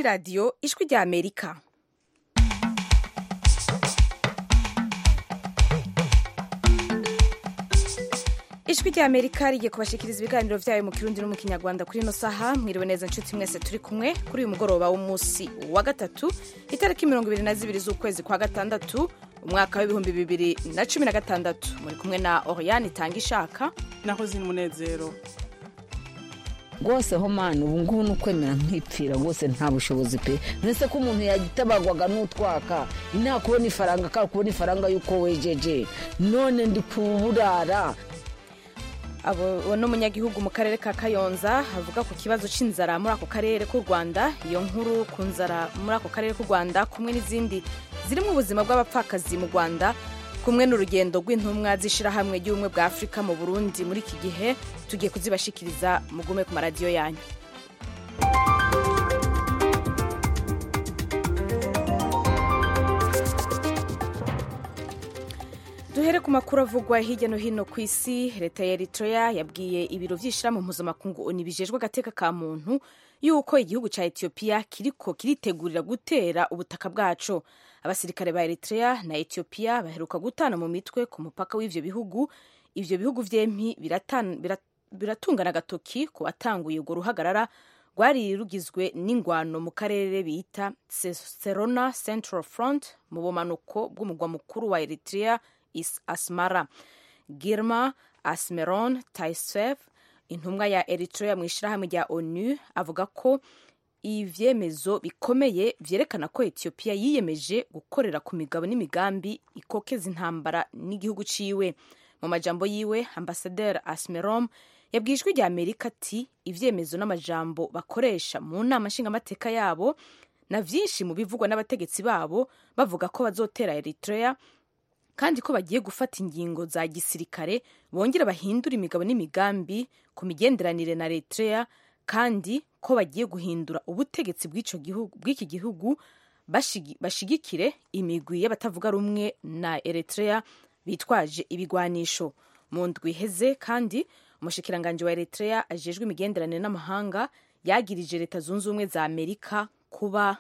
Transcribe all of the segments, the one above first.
ni radiyo ijwi rya Amerika. Ijwi rya Amerika rigiye kubashikiriza ibiganiro vyayo mu Kirundi no mu Kinyarwanda kuri ino saha. Mwiriwe neza nshuti mwese turi kumwe kuri uyu mugoroba w'umunsi wa gatatu itariki 22 z'ukwezi kwa gatandatu umwaka wa 2016. Muri kumwe na Oriane Tangishaka naho zini munezero. Gose ho manu ubu ngubu nukwemera nkipfira gose nta bushobozi pe. Nese ko umuntu yagitabagwaga n'utwaka ina kubona ifaranga ka kubona ifaranga yuko wejeje none ndi kuburara. Abo no munyagihugu mu karere ka Kayonza havuga ku kibazo c'inzara muri ako karere k'u Rwanda. Iyo nkuru ku nzara muri ako karere k'u Rwanda kumwe n'izindi ziri mu buzima bw'abapfakazi mu Rwanda kumwe n'urugendo rw'intumwa z'ishirahamwe ry'ubumwe bwa Afrika mu Burundi muri iki gihe tugiye kuzibashikiriza mugume ku maradiyo yanyu. Duhere ku makuru avugwa hirya no hino ku isi. Leta ya Eritrea yabwiye ibiro vy'ishirahamwe mpuzamakungu ONU bijejwe agateka ka muntu yuko igihugu ca Ethiopia kiriko kiritegurira gutera ubutaka bwaco. Abasirikare ba Eritrea na Ethiopia baheruka gutana mu mitwe ku mupaka w'ivyo bihugu. Ivyo bihugu vyempi biratungana agatoki ku batanguye urwo ruhagarara rwari rugizwe n'ingwano mu karere bita Serona Central Front mu bumanuko bw'umugwa mukuru wa Eritrea Asmara. Girma Asmeron Taisef, intumwa ya Eritrea mu ishirahamwe rya ONU, avuga ko ivyemezo bikomeye vyerekana ko Ethiopia yiyemeje gukorera ku migabo n'imigambi ikokeza intambara n'igihugu ciwe. Mu majambo yiwe, Ambassadeur Asmeron yabwiye ijwi rya Amerika ati ivyemezo n'amajambo bakoresha mu nama nshingamateka yabo na vyinshi mu bivugwa n'abategetsi babo bavuga ko bazotera Eritrea kandi ko bagiye gufata ingingo za gisirikare bongera bahindura imigabo n'imigambi ku migenderanire na Eritrea kandi ko bagiye guhindura ubutegetsi bw'iki gihugu bashigikire imigwi y'abatavuga rumwe na Eritrea bitwaje ibigwanisho. Mu ndwi iheze kandi umushikiranganje wa Eritrea ajejwe imigenderanire n'amahanga yagirije Leta Zunze Ubumwe za Amerika kuba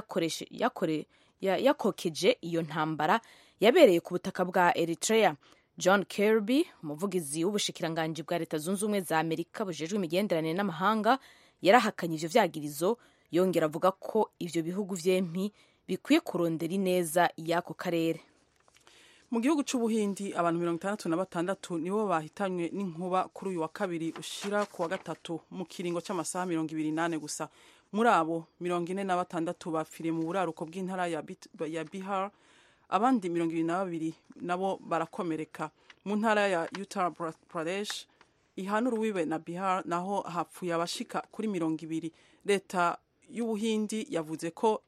yakokeje iyo ntambara yabereye ku butaka bwa Eritrea. John Kirby, umuvugizi w'ubushikiranganje bwa Leta Zunze Ubumwe za Amerika bujejwe imigenderanire n'amahanga, yarahakanye ivyo vyagirizo, yongera avuga ko ivyo bihugu vyempi bikwiye kurondera ineza y'ako karere. Mu gihugu c'Ubuhindi abantu 66 nibo bahitanywe n'inkuba kuri uyu wa kabiri ushira ku wa gatatu mu kiringo c'amasaha 28 gusa. Muri abo 46 bapfiriye mu buraruko bw'intara ya Bihar, abandi 22 nabo barakomereka. Mu ntara ya Uttar Pradesh ihana urubibe na Bihar naho hapfuye abashika kuri 20. Leta y'Ubuhindi yavuze ko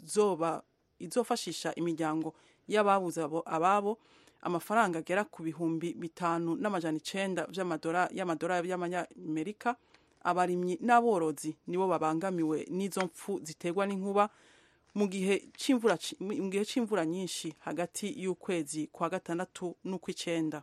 izofashisha imiryango y'ababuze ababo amafaranga agera ku bihumbi 5,900 y'amadolari y'amanyamerika. Abarimyi n'aborozi nibo babangamiwe n'izo mpfu ziterwa n'inkuba mu gihe c'imvura nyinshi hagati y'ukwezi kwa gatandatu n'ukw'icenda.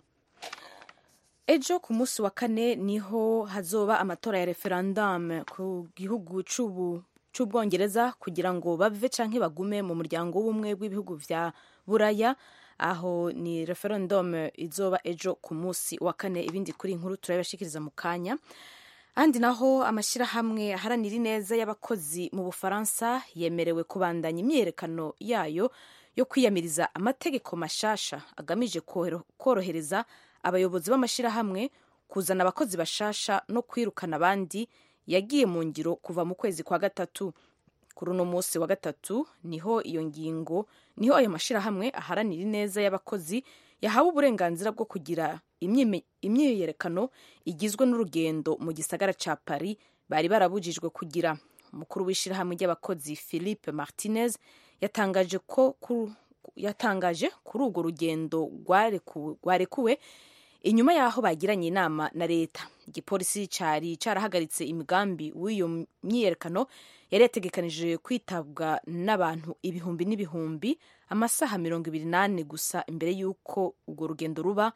Ejo ku munsi wa kane niho hazoba amatora ya referendum ku gihugu c'Ubwongereza kugira ngo bave canke bagume mu muryango w'ubumwe bw'ibihugu vya Buraya. Aho ni referendum izoba ejo ku munsi wa kane. Ibindi kuri inkuru turabashikiriza mu kanya. Andi naho amashirahamwe aharanira ineza y'abakozi mu Bufaransa yemerewe kubandanya imyerekano yayo yo kwiyamiriza amategeko mashasha agamije korohereza abayobozi b'amashirahamwe kuzana abakozi bashasha no kwirukana abandi yagiye mu ngiro kuva mu kwezi kwa gatatu. Kuri uno munsi wa gatatu niho ayo mashirahamwe aharanira ineza y'abakozi yahawe uburenganzira bwo kugira imyiyerekano igizwe n'urugendo mu gisagara ca Paris bari barabujijwe kugira. Umukuru w'ishirahamwe ry'abakozi Philippe Martinez yatangaje kuri urwo rugendo rwarekuwe inyuma yaho bagiranye inama na leta. Igipolisi cari carahagaritse imigambi w'iyo myiyerekano yari yategekanije kwitabwa n'abantu ibihumbi n'ibihumbi amasaha 28 gusa imbere y'uko urwo rugendo ruba.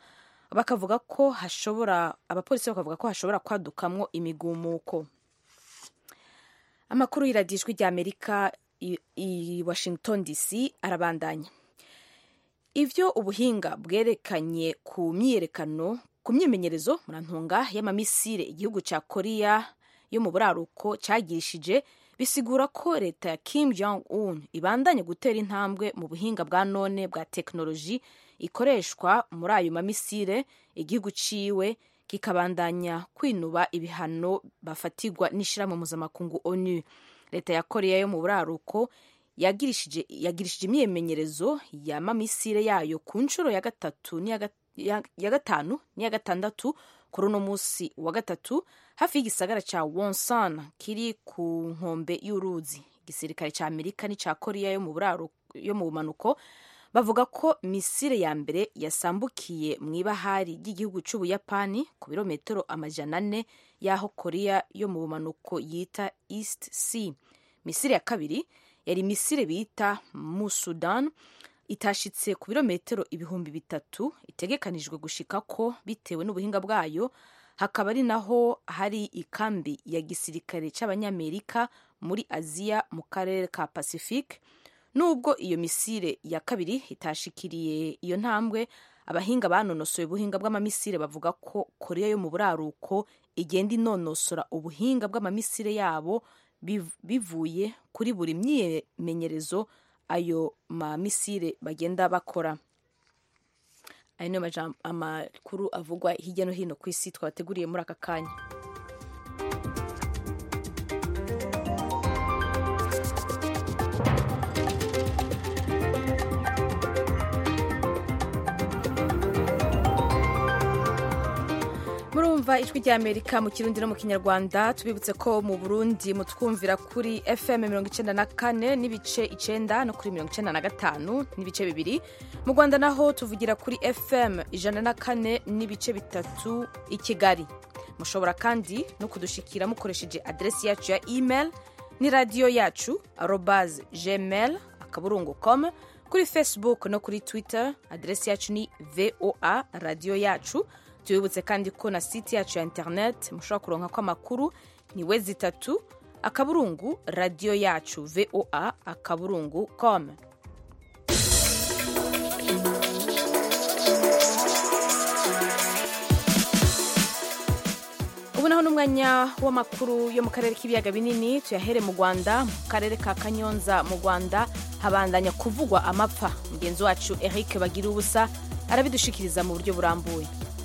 Abapolisi bakavuga ko hashobora kwadukamwo imigumuko. Amakuru y'iradijwi rya Amerika i Washington DC arabandanya. Ivyo ubuhinga bwerekanye ku myimenyerezo murantunga y'amamisire igihugu ca Korea yo mu buraruko cagirishije bisigura ko leta ya Kim Jong-un ibandanya gutera intambwe mu buhinga bwa none bwa teknoloji ikoreshwa muri ayo mamisire, igihugu ciwe kikabandanya kwinuba ibihano bafatirwa n'ishirahamwe mpuzamakungu ONU. Leta ya Korea yo mu buraruko yagirishije imyimenyerezo ya mamisire yayo ku nshuro ya gatanu n'iya gatandatu kuri uno musi wa gatatu hafi y'igisagara ca Wonsan kiri ku nkombe y'uruzi. Igisirikare ca Amerika n'ica Korea yo mu bumanuko bavuga ko misire ya mbere yasambukiye mw'ibahari ry'igihugu c'Ubuyapani ku birometero 400 y'aho Korea yo mu bumanuko yita East Sea. Misire ya kabiri yari misire bita mu Sudan itashitse ku birometero 3000 itegekanijwe gushikako bitewe n'ubuhinga bwayo, hakaba ari naho hari ikambi ya gisirikare c'abanyamerika muri Aziya mu karere ka Pacific. Nubwo iyo misire ya kabiri itashikiriye iyo ntambwe, abahinga banonosoye ubuhinga bw'amamisire bavuga ko Korea yo mu buraruko igenda inonosora ubuhinga bw'amamisire yabo bivuye kuri buri myimenyerezo ayo mamisire bagenda bakora. Ayo niyo amakuru avugwa hirya no hino ku isi twabateguriye muri aka kanya. Murumva ijwi rya Amerika mu Kirundi no mu Kinyarwanda. Tubibutse ko mu Burundi mutwumvira kuri FM 94 n'ibice 9 no kuri 95 n'ibice 2. Mu Rwanda naho tuvugira kuri FM 104 n'ibice 3 i Kigali. Mushobora kandi no kudushikira mukoresheje adresi yacu ya email ni radio yacu @gmail.com, kuri Facebook no kuri Twitter adresi yacu ni VOA radio yacu. Tubibutse kandi ko na site yacu ya internet mushobora kuronka ko amakuru ni wezi3 akaburungu radio yacu voa.com. Ubu naho n'umwanya w'amakuru yo mu karere k'ibiyaga binini, tuyahere mu Rwanda. Mu karere ka Kanyonza mu Rwanda habandanya kuvugwa amapfa. Mugenzi wacu Eric Bagirubusa arabidushikiriza mu buryo burambuye.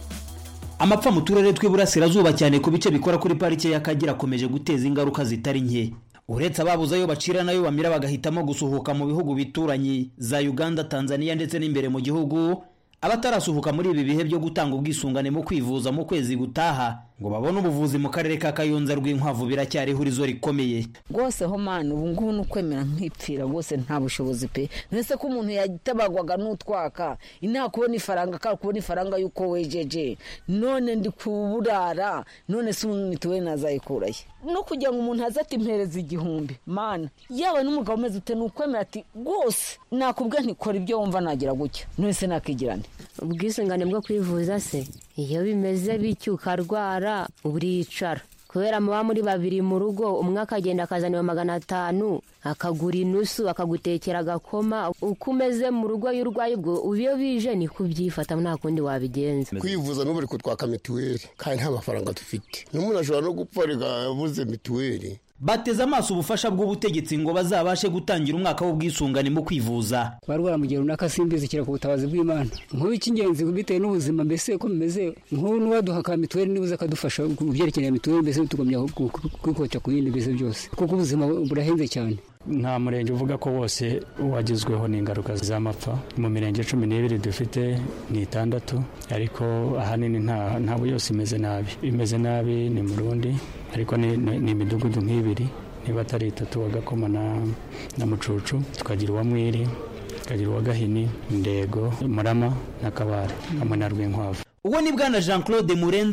Amapfa mu turere tw'iburasirazuba cyane ku bice bikora kuri parike y'Akagera akomeje guteza ingaruka zitari nke. Uretse ababuze ayo bacira nayo bamira bagahitamo gusuhuka mu bihugu bituranye za Uganda, Tanzania ndetse n'imbere mu gihugu, abatarasuhuka muri ibi bihe byo gutanga ubwisungane mu kwivuza mu kwezi gutaha ngo babone ubuvuzi mu karere ka Kayonza rw'inkwavu biracyari ihurizo rikomeye. Rwose ho mana ubu ngubu nukwemera nkipfira rwose nta bushobozi pe. Nese ko umuntu yagitabagwaga n'utwaka ina kubona ifaranga ka kubona ifaranga yuko wejeje none ndi kuburara none se mituwe nazayikuraye no kujya ngo umuntu azati impereza igihumbi mana yawe n'umugabo umeze ute nukwemera ati rwose nakubwe ntikora ibyo wumva nagira gutya none se nakigirane. Ubwisungane bwo kwivuza se iyo bimeze bicyuka rwara uburicara kubera muba muri babiri mu rugo, umwe akagenda akazana 500 akagura inusu akagutekera agakoma, uko umeze mu rugo y'urwaye ubwo ubiyo bije ni kubyifata nta kundi wabigenza. Kwivuza n'uburi kutwaka mituweli kandi nta mafaranga dufite, n'umuntu ashobora no gupfa yabuze mituweli. Bateze amaso ubufasha bw'ubutegetsi ngo bazabashe gutangira umwaka w'ubwisungane mu kwivuza. Barwara mu gihe runaka simbizikira ku butabazi bw'Imana. Nk'ubu icy'ingenzi bitewe n'ubuzima mbese ko bimeze, nk'ubu n'uwaduhaka mituweli nibuze akadufasha kubyerekeye mituweli mbese tugomya kwikota ku bindi mbese byose kuko ubuzima burahenze cyane. Nta murenge uvuga ko wose wagizweho n'ingaruka z'amapfa. Mu mirenge 12 dufite ni 6, ariko ahanini ntabwo yose imeze nabi ni mu Burundi, ariko ni imidugudu nk'ibiri niba atari 3 Wagakoma na Mucucu, tukagira uwa Mwiri, tukagira uwa Gahini, Ndego, Murama na Kabare hamwe na Rwinkwavu. Uwo ni bwana Jean Claude Murenzi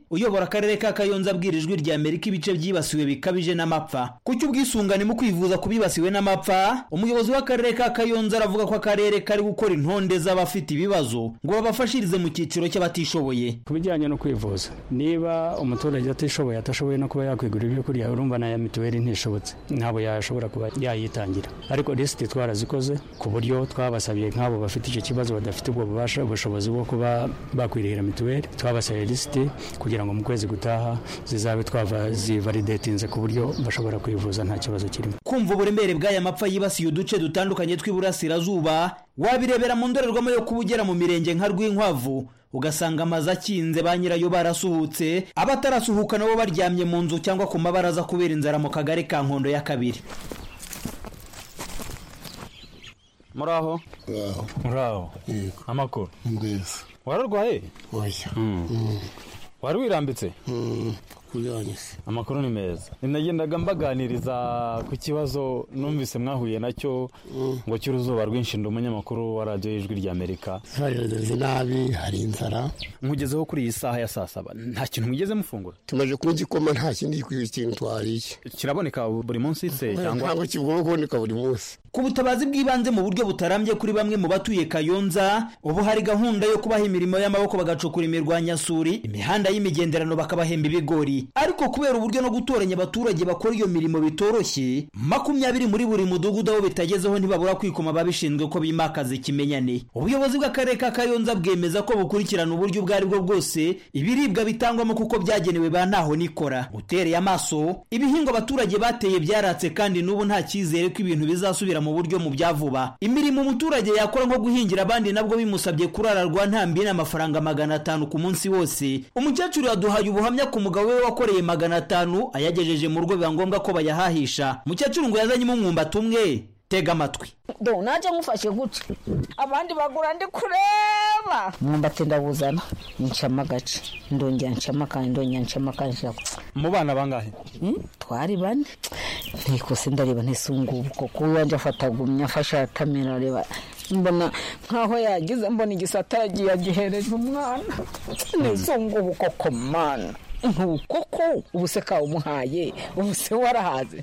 uyobora akarere ka Kayonza abwira Ijwi rya Amerika ibice byibasiwe bikabije n'amapfa. Ku cy'ubwisungane mu kwivuza kubibasiwe n'amapfa, umuyobozi w'akarere ka Kayonza aravuga ko akarere kari gukora intonde z'abafite ibibazo ngo babafashirize mu cyiciro cy'abatishoboye. Kubijyanye no kwivuza, niba umuturage atishoboye atashoboye no kuba yakwigurira ibyo kurya, urumva na ya mituweli ntishobotse, ntabwo yashobora kuba yayitangira. Ariko lisiti twarazikoze ku buryo twabasabiye nk'abo bafite icyo kibazo badafite ubwo ubushobozi bwo kuba bakwirihira mituweli, twabasabiye lisiti kugira ngo mu kwezi gutaha zizabe zivalidatinze ku buryo bashobora kwivuza nta kibazo kirimo. Kumva uburemere bw'aya mapfa yibasiye uduce dutandukanye tw'iburasirazuba, wabirebera mu ndorerwamo yo kubugera mu mirenge nka Rwinkwavu, ugasanga amazu akinze ba nyirayo barasuhutse, abatarasuhuka nabo baryamye mu nzu cyangwa ku mabaraza kubera inzara mu kagari ka Nkondo ya kabiri. Muraho? Muraho. Amakuru? Mbese. Wararwaye? Oya. Wari wirambitse? Kuyanyise. Amakuru ni meza. Ninagendaga mbaganiriza ku kibazo numvise mwahuye nacyo ngo cy'uruzuba rwinshi, ndi umunyamakuru wa radio y'Ijwi rya Amerika. Hari nabi, hari inzara. Mugezeho kuri iyi saha ya saa 7. Nta kintu mwigeze mufungura? Tumaje kugikoma, nta kindi kintu twariye. Kiraboneka buri munsi se cyangwa? Ntabwo kiboneka buri munsi. Ku butabazi bw'ibanze mu buryo butarambye kuri bamwe mu batuye Kayonza, ubu hari gahunda yo kubaha imirimo y'amaboko bagacukura imirwanyasuri, imihanda y'imigenderano bakabahemba ibigori. Ariko kubera uburyo no gutoranya abaturage bakora iyo mirimo bitoroshye, 20 muri buri mudugudu aho bitagezeho ntibabura kwikoma babishinzwe ko bimakaza ikimenyane. Ubuyobozi bw'akarere ka Kayonza bwemeza ko bukurikirana uburyo bwari bwo bwose ibiribwa bitangwamo kuko byagenewe ba ntaho nikora. Utereye amaso, ibihingwa abaturage bateye byaratse kandi n'ubu nta cyizere ko ibintu bizasubira mu buryo mu byavuba. Imirimo umuturage yakora nko guhingira abandi nabwo bimusabye kurara rwa ntambi n'amafaranga 500 ku munsi wose. Umukecuru yaduhaye ubuhamya ku mugabo we wakoreye 500 ayagejeje mu rugo biba ngombwa ko bayahahisha. Umukecuru ngo yazanye umwumbati umwe. Tega amatwi. Do naje ngufashe gute? Abandi bagura ndi kureba. Mwumbati ndabuzana. Ncama gace. Ndongera ncama kandi ndongera ncama kandi. Mu bana bangahe? Twari bane. Ntiko se ndareba ntesungubu koko wanje afatagumya afasha atamira reba. Mbona nkaho yagize mbona igisata yagiye agihereje umwana. Ntesungubu koko mana. Koko ubuseka umuhaye ubuse warahaze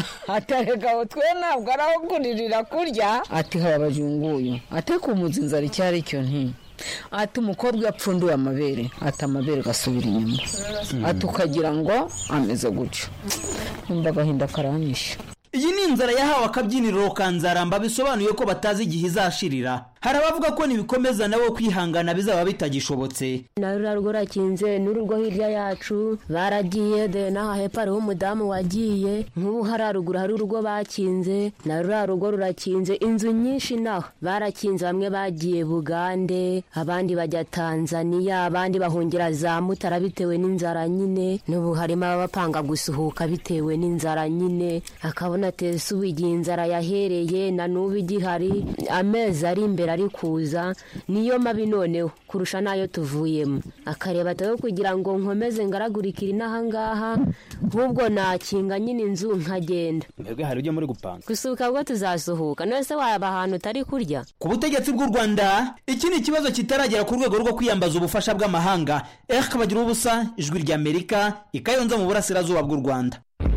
atarega twe ntabwo arahugurira kurya ati habajunguyu ate kumuza inzara icyari cyo nti ati umukobwa yapfunduye amabere ati amabere gasubira inyuma ati ukagira ngo ameze gutyo imbaga hinda karanyisha. Iyi ni inzara yahawe akabyiniriro kanzaramba bisobanuye ko batazi igihe izashirira. Hari abavuga ko nibikomeza nabo kwihangana bizaba bitagishobotse. Narurarwo rakinze n'urugo hirya yacu baragiye de naha hepare umudamu wagiye nk'ubu hararugura hari urugo bakinze narurarwo rurakinze inzu nyinshi naho barakinze bamwe bagiye Bugande abandi bajya Tanzania abandi bahungira za Mutara bitewe n'inzara nyine n'ubu harimo abapanga gusuhuka bitewe n'inzara nyine akabona tese ubigiye inzara yahereye na n'ubu igihari amezi ari imbere ari kuza niyo mabi noneho kurusha nayo tuvuyemo akareba tayo kugira ngo nkomeze ngaragurikira inaha ngaha nk'ubwo nakinga nyine inzu nkagenda. Mbega hari ujye muri gupanga gusuka bwo tuzasuhuka nose waba ahantu utari kurya. Ku butegetsi bw'u Rwanda iki ni ikibazo kitaragera ku rwego rwo kwiyambaza ubufasha bw'amahanga. Kabagira ubusa Ijwi rya Amerika ikayonza mu burasirazuba bw'u Rwanda.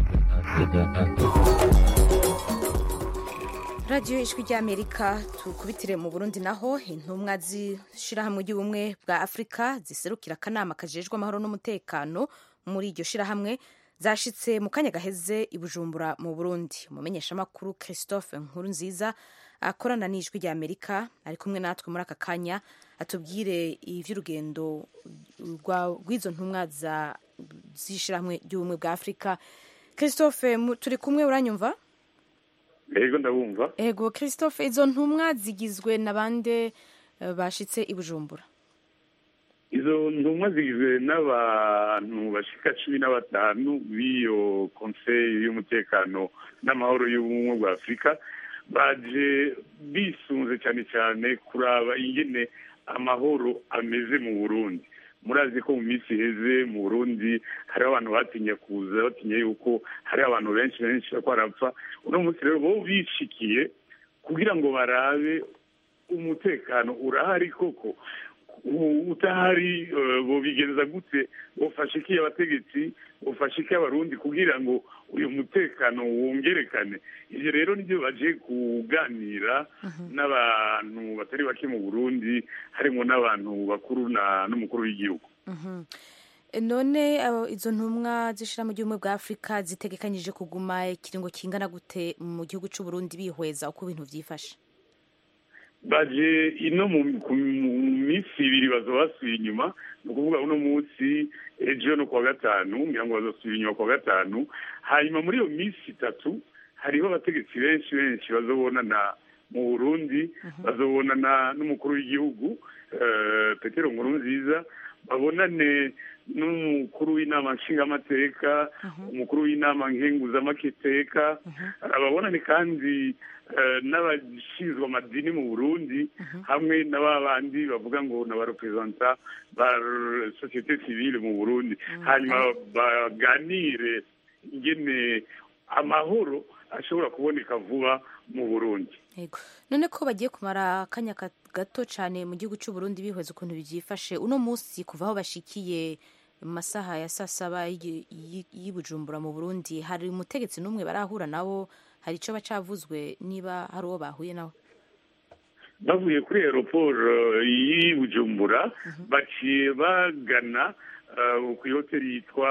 Radio Ijwi rya Amerika tukubitire mu Burundi naho intumwa zishirahamwe y'ubumwe bwa Afrika ziserukira kanama kajejwe amahoro n'umutekano muri iryo shirahamwe zashitse mu kanya gaheze i Bujumbura mu Burundi. Umumenyesha makuru Christophe Nkurunziza akorana n'Ijwi rya Amerika ari kumwe natwe muri aka kanya atubwire ivy'urugendo rw'izo ntumwa zishirahamwe y'ubumwe bwa Afrika. Christophe turi kumwe uranyumva? Ego ndabumva. Ego Christophe izo ntumwa zigizwe nabande bashitse i Bujumbura? Izo ntumwa zigizwe n'abantu bashika 15 biyo Conseil y'umutekano n'amahoro y'ubumwe bwa Afrika baje bisunze cyane kuraba ingene amahoro ameze mu Burundi. Murazi ko mu minsi heze mu Burundi hari abantu batinye kuza batinye yuko hari abantu benshi barapfa. Uno munsi rero bo bishikiye kugira ngo barabe umutekano urahari koko utahari bobigenza gute, bofasha iki abategetsi, bofasha iki abarundi kugira ngo uyu mutekano wongerekane. Ivyo rero nivyo baje kuganira n'abantu batari bake mu Burundi, harimo n'abantu bakuru n'umukuru w'igihugu. None izo ntumwa zishira mu gihugu bwa Afrika zitegekanyije kuguma ikiringo kingana gute mu gihugu cy'u Burundi bihweza uko ibintu vyifashe? Baje ino mu minsi ibiri bazobasuye inyuma, ni ukuvuga uno munsi ejo no kuwa gatanu, ngira ngo bazosubira inyuma kuwa gatanu. Hanyuma muri iyo minsi itatu hariho abategetsi benshi bazobonana mu Burundi, bazobonana n'umukuru w'igihugu Petero Nkurunziza, babonane n'umukuru w'inama nshingamateka, umukuru w'inama nkenguzamateka, babonane kandi n'abashinzwe amadini mu Burundi, hamwe n'abandi bavuga ngo n'abarepresenta ba societe civile mu Burundi. Hanyuma baganire ingene amahoro ashobora kuboneka vuba mu Burundi. None ko bagiye kumara akanya gato cyane mu gihugu cy'u Burundi bihweza ukuntu byifashe, uno munsi kuva aho bashikiye mu masaha ya saa 7 y'Ibujumbura mu Burundi, hari umutegetsi n'umwe barahura nabo? Hari icyo bacavuzwe niba hari uwo bahuye nawe? Bavuye kuri aeroport y'Ibujumbura baciye bagana ku hoteli yitwa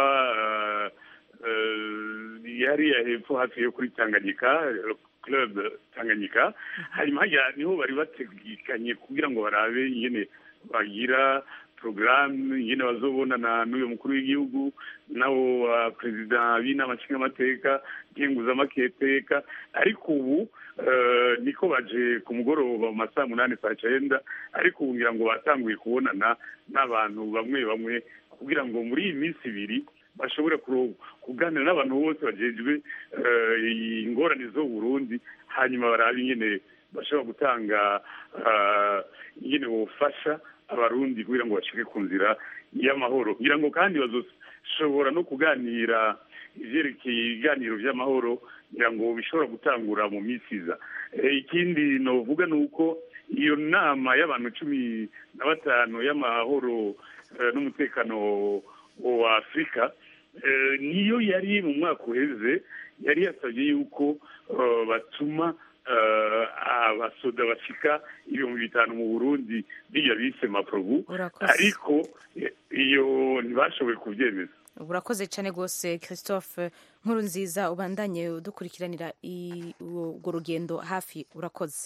yari ya hepfo hafi yo kuri Tanganyika, Club Tanganyika. Hanyuma niho bari bategekanye kugira ngo barabe ingene bagira programme, ingene bazobonana n'uyu mukuru w'igihugu nabo perezida b'inama nshingamateka, nkenguzamateka. Ariko ubu niko baje ku mugoroba mu masaha 8 saa 9, ariko ubu ngira ngo batanguye kubonana n'abantu bamwe kugira ngo muri iyi minsi ibiri bashobora kuganira n'abantu bose bajejwe ingorane zo Burundi, hanyuma barabe ingene bashobora gutanga ingene bofasha abarundi kugira ngo bashike ku nzira y'amahoro. Ngira ngo kandi bazoshobora no kuganira ivyerekeye ibiganiro vy'amahoro, ngira ngo bishobora gutangura mu minsi iza. Ikindi novuga ni uko iyo nama y'abantu 15 y'amahoro n'umutekano wa Afrika niyo yari mu mwaka uheze yari yasabye yuko batuma abasoda bashika 5,000 mu Burundi biya bise maprobu, ariko iyo ntibashoboye kubyemeza. Urakoze cyane gose Christophe Nkurunziza, ubandanye udukurikiranira urwo rugendo hafi. Urakoze.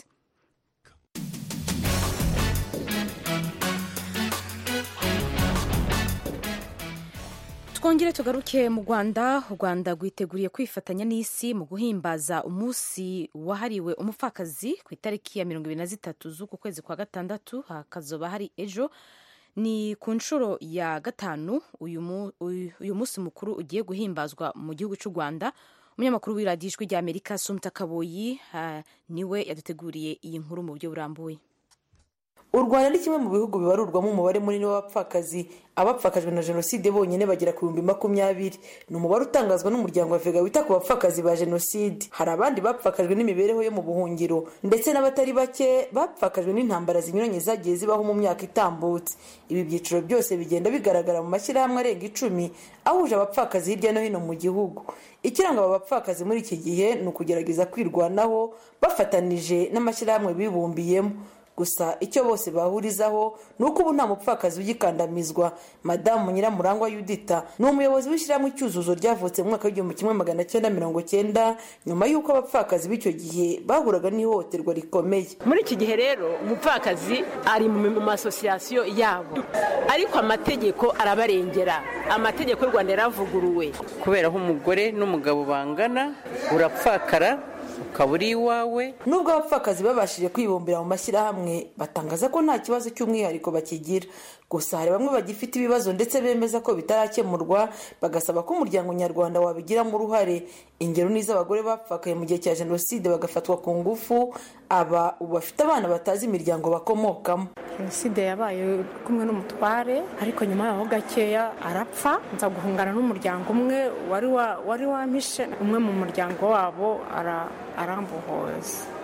Twongere tugaruke mu Rwanda. U Rwanda rwiteguriye kwifatanya n'isi mu guhimbaza umunsi wahariwe umupfakazi ku itariki ya 23 z'uku kwezi kwa gatandatu, hakazoba hari ejo. Ni ku nshuro ya gatanu uyu munsi mukuru ugiye guhimbazwa mu gihugu cy'u Rwanda. Umunyamakuru w'iradiyo Ijwi ry'Amerika Sumta Kaboyi niwe yaduteguriye iyi nkuru mu buryo burambuye. U Rwanda ni kimwe mu bihugu bibarurwamo umubare munini w'abapfakazi. Abapfakajwe na jenoside bonyine bagera ku 20,000. Ni umubare utangazwa n'umuryango wa Vega wita ku bapfakazi ba jenoside. Hari abandi bapfakajwe n'imibereho yo mu buhungiro, ndetse n'abatari bake bapfakajwe n'intambara zinyuranye zagiye zibaho mu myaka itambutse. Ibi byiciro byose bigenda bigaragara mu mashyirahamwe arenga 10 ahuje abapfakazi hirya no hino mu gihugu. Ikiranga aba bapfakazi muri iki gihe ni ukugerageza kwirwanaho bafatanije n'amashyirahamwe bibumbiyemo. Gusa icyo bose bahurizaho ni uko ubu nta mupfakazi ugikandamizwa. Madamu Nyiramurangwa Yudita ni umuyobozi w'ishyirahamwe Icyuzuzo ryavutse mu mwaka w'1990 nyuma y'uko abapfakazi b'icyo gihe bahuraga n'ihohoterwa rikomeye. Muri iki gihe rero umupfakazi ari mu masosiyasiyo yabo, ariko amategeko arabarengera. Amategeko y'u Rwanda yaravuguruwe. Kubera aho umugore n'umugabo bangana urapfakara ukaburi iwawe. Nubwo abapfakazi babashije kwibumbira mu mashyirahamwe, batangaza ko nta kibazo cy'umwihariko bakigira. Gusa hari bamwe bagifite ibibazo ndetse bemeza ko bitarakemurwa, bagasaba ko umuryango nyarwanda wabigiramo uruhare. Ingero ni iz'abagore bapfakaye mu gihe cya jenoside bagafatwa ku ngufu, aba ubu bafite abana batazi imiryango bakomokamo. Jenoside yabaye kumwe n'umutware, ariko nyuma yaho gakeya arapfa, nza guhungana n'umuryango umwe wari wampishe. Umwe mu muryango wabo arambohoza.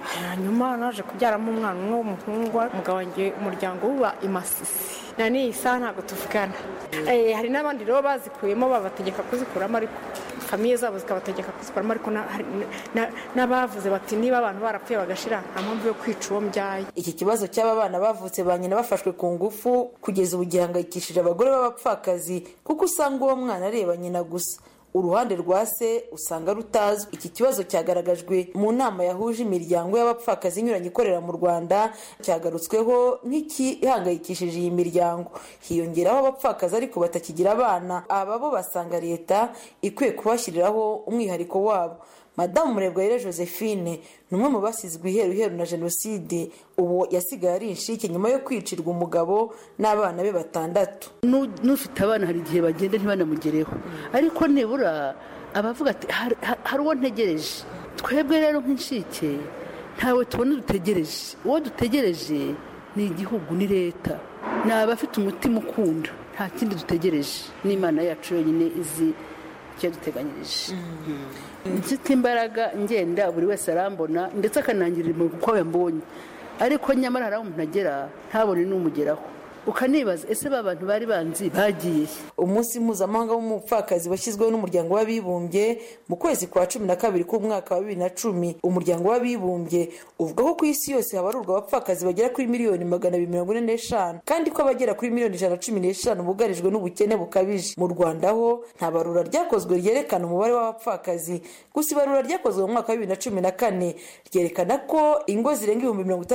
hanyuma naje kubyaramo umwana umwe w'umuhungu, umugabo wanjye umuryango uba i Masisi na n'iyi saha ntabwo tuvugana. Hari n'abandi rero bazikuyemo babategeka kuzikuramo, ariko famiye zabo zikabategeka kuzikuramo, ariko n'abavuze bati niba abantu barapfuye bagashira nta mpamvu yo kwica uwo mbyaye. Iki kibazo cy'aba bana bavutse ba nyina bafashwe ku ngufu kugeza ubu gihangayikishije abagore b'abapfakazi, kuko usanga uwo mwana areba nyina gusa, uruhande rwa se usanga rutazwi. Iki kibazo cyagaragajwe mu nama yahuje imiryango y'abapfakazi inyuranye ikorera mu Rwanda, cyagarutsweho nk'ikihangayikishije iyi miryango. Hiyongeraho abapfakazi ariko batakigira abana, aba bo basanga leta ikwiye kubashyiriraho umwihariko wabo. Madamu Murebwayire Josephine ni umwe mu basizwe iheruheru na jenoside, ubu yasigaye ari inshike nyuma yo kwicirwa umugabo n'abana be 6. N'ufite abana hari igihe bagenda ntibanamugereho, ariko nibura abavuga ati hari uwo ntegereje. Twebwe rero nk'inshike ntawe tubona dutegereje, uwo dutegereje ni igihugu, ni leta, ni abafite umutima ukunda, nta kindi dutegereje, n'Imana yacu yonyine izi icyo duteganyirije. Mfite imbaraga ngenda, buri wese arambona ndetse akanangirira uko yambonye, ariko nyamara hari aho umuntu agera ntabone n'umugeraho, ukanibaza ese abantu bari banzi bagiye. Umunsi mpuzamahanga w'umupfakazi washyizweho n'umuryango w'abibumbye mu kwezi kwa 12 k'umwaka wa 2010. Umuryango w'abibumbye uvuga ko ku isi yose habarurwa abapfakazi bagera kuri miliyoni 245, kandi ko abagera kuri miliyoni 115 bugarijwe n'ubukene bukabije. Mu Rwanda ho nta barura ryakozwe ryerekana umubare w'abapfakazi, gusa ibarura ryakozwe mu mwaka wa 2014 ryerekana ko ingo zirenga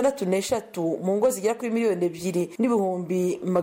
63 mu ngo zigera kuri miliyoni 2 n'ibihumbi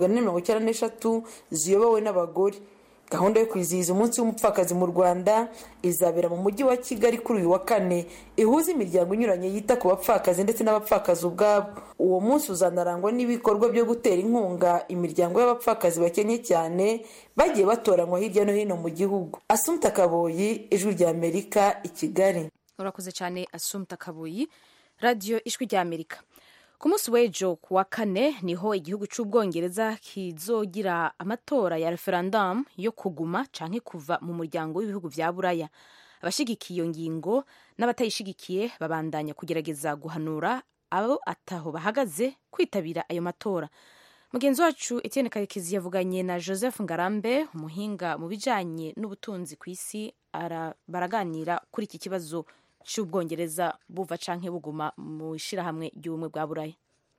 493 ziyobowe n'abagore. Gahunda yo kwizihiza umunsi w'umupfakazi mu Rwanda izabera mu mujyi wa Kigali kuri uyu wa 4, ihuza imiryango inyuranye yita ku bapfakazi ndetse n'abapfakazi ubwabo. Uwo munsi uzanarangwa n'ibikorwa byo gutera inkunga imiryango y'abapfakazi bakenye cyane bagiye batoranywa hirya no hino mu gihugu. Assumpta Kaboyi, Ijwi rya Amerika, i Kigali. Urakoze cyane Assumpta Kaboyi, Radio Ijwi rya Amerika. Ku munsi w'ejo ku wa 4 niho igihugu cy'Ubwongereza kizogira amatora ya referendum yo kuguma canke kuva mu muryango w'ibihugu vya Buraya. Abashigikiye iyo ngingo n'abatayishigikiye babandanya kugerageza guhanura abo ataho bahagaze kwitabira ayo matora. Mugenzi wacu Etienne Karekezi yavuganye na Joseph Ngarambe, umuhinga mu bijanye n'ubutunzi ku isi, baraganira kuri iki kibazo cy'Ubwongereza buva canke buguma mu ishirahamwe ry'ubumwe bwa Buraya.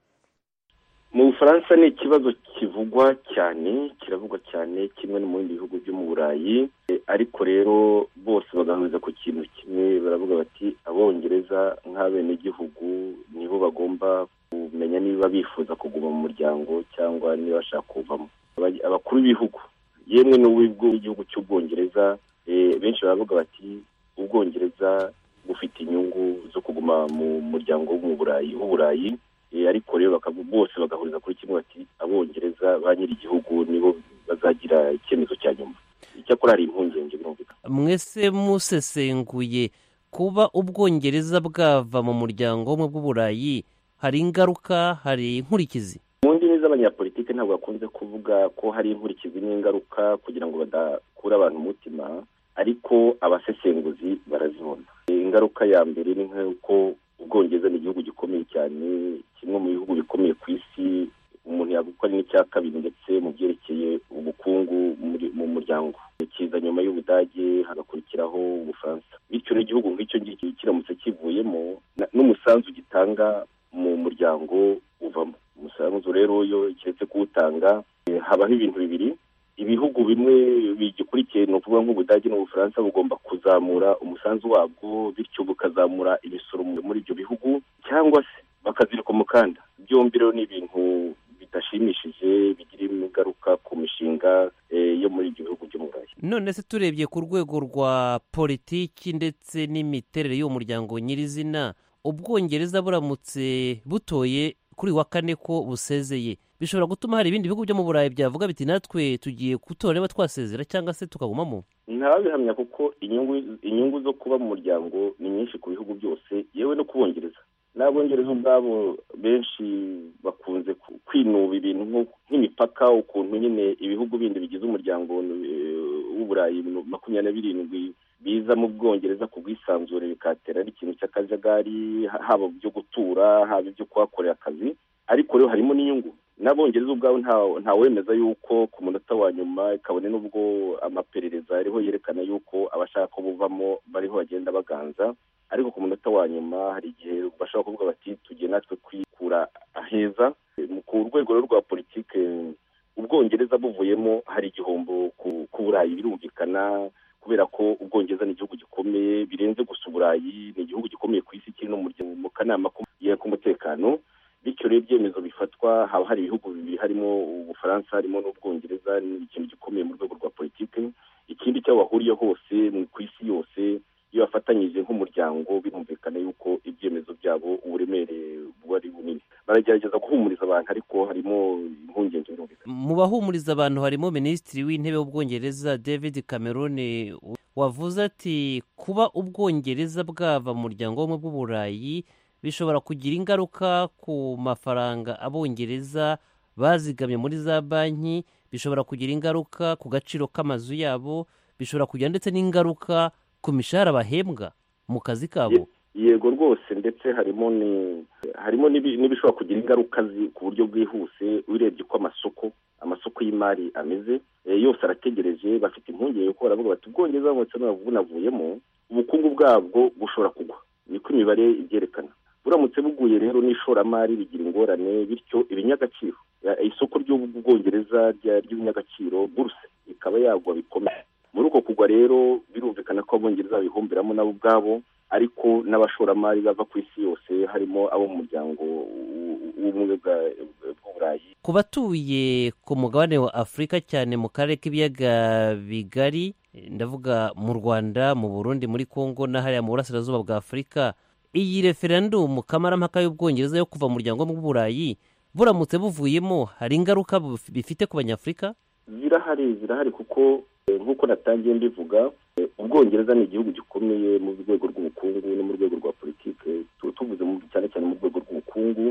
Mu Bufaransa ni ikibazo kivugwa cyane, kiravugwa cyane kimwe no mu bindi bihugu byo mu Burayi, ariko rero bose bagahuriza ku kintu kimwe, baravuga bati Abongereza nk'abenegihugu nibo bagomba kumenya niba bifuza kuguma mu muryango cyangwa niba bashaka kuvamo. Abakuru b'ibihugu yemwe n'uw'igihugu cy'Ubwongereza benshi baravuga bati Ubwongereza bufite inyungu zo kuguma mu muryango w'Uburayi, ariko rero bose bagahuriza kuri kimwe bati Abongereza ba nyiri igihugu nibo bazagira icyemezo cya nyuma. Icyakora hari impungenge birumvikana. Mwese musesenguye kuba Ubwongereza bwava mu muryango w'ubumwe bw'Uburayi, hari ingaruka, hari inkurikizi? Mu ndimi z'abanyapolitike ntabwo bakunze kuvuga ko hari inkurikizi n'ingaruka kugira ngo badakura abantu umutima, ariko abasesenguzi barazibona. Ingaruka ya mbere ni nk'uko Ubwongereza ni igihugu gikomeye cyane, kimwe mu bihugu bikomeye ku isi, umuntu yagukora n'icya kabiri ndetse mu byerekeye ubukungu mu muryango. Kiza nyuma y'Ubudage hagakurikiraho Ubufaransa. Bityo n'igihugu nk'icyo ngicyo kiramutse kivuyemo n'umusanzu gitanga mu muryango uvamo. Umusanzu rero yo kiretse kuwutanga habaho ibintu bibiri. Ibihugu bimwe bigikurikiye, no kuvuga nk'Ubudage n'Ubufaransa, bugomba kuzamura umusanzu wabwo, bityo bukazamura imisoro muri ibyo bihugu, cyangwa se bakazirika umukanda. Byombi rero ni ibintu bidashimishije, bigira ingaruka ku mishinga yo muri ibyo bihugu byo mu Burayi. None se turebye ku rwego rwa politiki ndetse n'imiterere y'uwo muryango nyirizina, Ubwongereza buramutse butoye kuri wa 4 ko busezeye, bishobora gutuma hari ibindi bihugu byo mu Burayi byavuga biti natwe tugiye gutora niba twasezera cyangwa se tukagumamo? Ntabihamya, kuko inyungu zo kuba mu muryango ni nyinshi ku bihugu byose, yewe no kubongereza. N'Abongereza ubwabo benshi bakunze kwinuba ibintu nk'imipaka, ukuntu nyine ibihugu bindi bigize umuryango w'Uburayi 27 biza mu Bwongereza ku bwisanzure bikatera ari ikintu cy'akajagari, haba byo gutura, haba ibyo kuhakorera akazi. Ariko rero harimo n'inyungu. N'Abongereza ubwabo nta wemeza yuko ku munota wa nyuma, kabone n'ubwo amaperereza ariho yerekana yuko abashaka ko buvamo bariho bagenda baganza, ariko ku munota wa nyuma hari igihe bashaka kuvuga bati tugiye natwe kwikura aheza. Ku rwego rwa politike Ubwongereza buvuyemo hari igihombo ku Burayi, birumvikana, kubera ko Ubwongereza ni igihugu gikomeye birenze gusa Uburayi, ni igihugu gikomeye ku isi kiri no mu kanama k'umutekano. Bityo rero ibyemezo bifatwa, haba hari ibihugu bibiri, harimo Ubufaransa harimo n'Ubwongereza, ni ikintu gikomeye mu rwego rwa politike. Ikindi cyo bahuriye hose ku isi yose, iyo bafatanyije nk'umuryango, birumvikana yuko ibyemezo byabo uburemere buba ari bunini. Baragerageza guhumuriza abantu, ariko harimo impungenge birumvikana. Mu bahumuriza abantu harimo Minisitiri w'Intebe w'Ubwongereza David Cameron, wavuze ati kuba Ubwongereza bwava mu muryango w'ubumwe bw'Uburayi bishobora kugira ingaruka ku mafaranga Abongereza bazigamye muri za banki, bishobora kugira ingaruka ku gaciro k'amazu yabo, bishobora kugira ndetse n'ingaruka ku mishahara bahembwa mu kazi kabo. Yego rwose, ndetse harimo n'ibishobora kugira ingaruka ku buryo bwihuse. Urebye ko amasoko y'imari ameze, yose arategereje, bafite impungenge ko baravuga bati Ubwongereza bunavuyemo ubukungu bwabwo bushobora kugwa. Niko imibare ibyerekana. Buramutse buguye rero n'ishoramari bigira ingorane, bityo ibinyagaciro, isoko ry'Ubwongereza ry'ibinyagaciro buruse ikaba yagwa bikomeye. Muri uko kugwa rero birumvikana ko Abongereza bihomberamo nabo ubwabo, ariko n'abashoramari bava ku isi yose, harimo abo mu muryango w'ubumwe bw'Uburayi. Ku batuye ku mugabane wa Afurika, cyane mu karere k'ibiyaga bigari, ndavuga mu Rwanda, mu Burundi, muri Kongo na hariya mu burasirazuba bwa Afurika, iyi referendum kamarampaka y'Ubwongereza yo kuva mu muryango w'Uburayi buramutse buvuyemo, hari ingaruka bifite ku Banyafurika? Zirahari kuko nk'uko natangiye mbivuga, Ubwongereza ni igihugu gikomeye mu rwego rw'ubukungu no mu rwego rwa politike. Tuvuze cyane cyane mu rwego rw'ubukungu,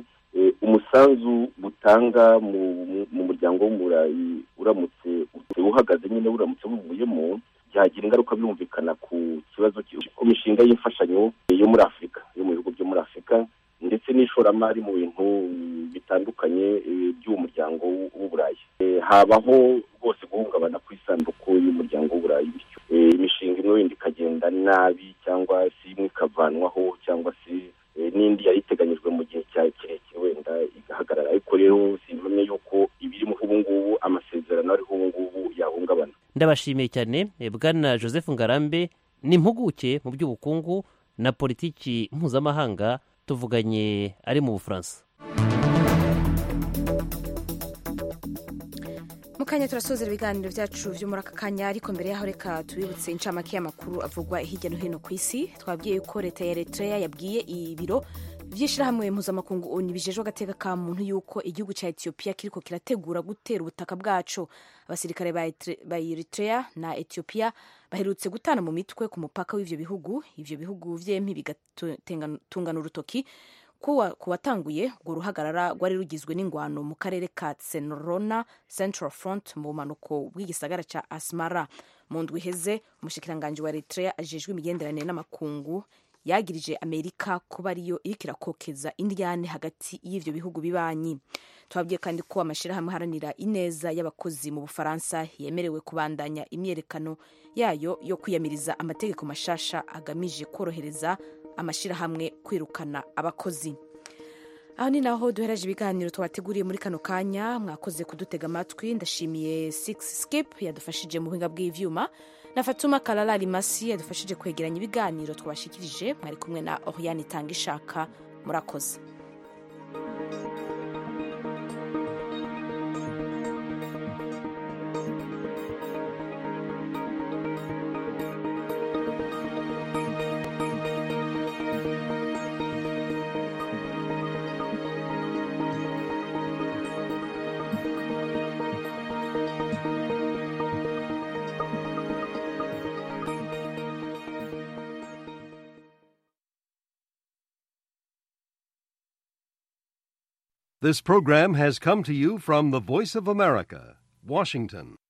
umusanzu butanga mu muryango w'Uburayi uramutse uhagaze nyine, uramutse buvuyemo, byagira ingaruka birumvikana ku kibazo ku mishinga y'imfashanyo yo muri Afurika, yo mu bihugu byo muri Afurika, ndetse n'ishoramari mu bintu bitandukanye by'uwo muryango w'Uburayi. Habaho rwose guhungabana ku isanduku y'umuryango w'Uburayi, bityo imishinga imwe wenda ikagenda nabi, cyangwa se imwe ikavanwaho, cyangwa se n'indi yari iteganyijwe mu gihe kirekire wenda igahagarara. Ariko rero simpamye yuko ibirimo ubu ngubu, amasezerano ariho ubu ngubu yahungabana. Ndabashimiye cyane Bwana Joseph Ngarambe, ni impuguke mu by'ubukungu na politiki mpuzamahanga, tuvuganye ari mu Bufaransa. Mukanya turasozera ibiganiro byacu byo muri aka kanya, ariko mbere yaho reka tubibutse incamake y'amakuru avugwa hirya no hino ku isi. Twabwiye ko leta ya Eritrea yabwiye ibiro by'ishyirahamwe mpuzamakungu ONU bijejwe agateka ka muntu yuko igihugu cya Ethiopia kiriko kirategura gutera ubutaka bwaco. Abasirikare ba Eritrea na Ethiopia baherutse gutana mu mitwe ku mupaka w'ivyo bihugu. Ivyo bihugu vyempi bigatungana urutoki kuwatanguye urwo ruhagarara rwari rugizwe n'ingwano mu karere ka Tsenorona Central Front mu bumanuko bw'igisagara ca Asmara. Mu ndwi iheze, umushikiranganji wa Eritrea ajejwe imigenderanire n'amakungu yagirije Amerika kuba ariyo iriko irakokeza indyane hagati y'ivyo bihugu bibanyi. Twabwiye kandi ko amashirahamwe haranira ineza y'abakozi mu Bufaransa yemerewe kubandanya imyerekano yayo yo kwiyamiriza amategeko mashasha agamije korohereza amashirahamwe kwirukana abakozi. Aho ni naho duhereje ibiganiro twabateguriye muri kano kanya. Mwakoze kudutega amatwi. Ndashimiye Six Skip yadufashije mu buhinga bw'ivyuma, na Fatuma Kalala Limasi yadufashije kwegeranya ibiganiro twabashikirije. Mwari kumwe na Oriane Tangishaka. Murakoze. This program has come to you from the Voice of America, Washington.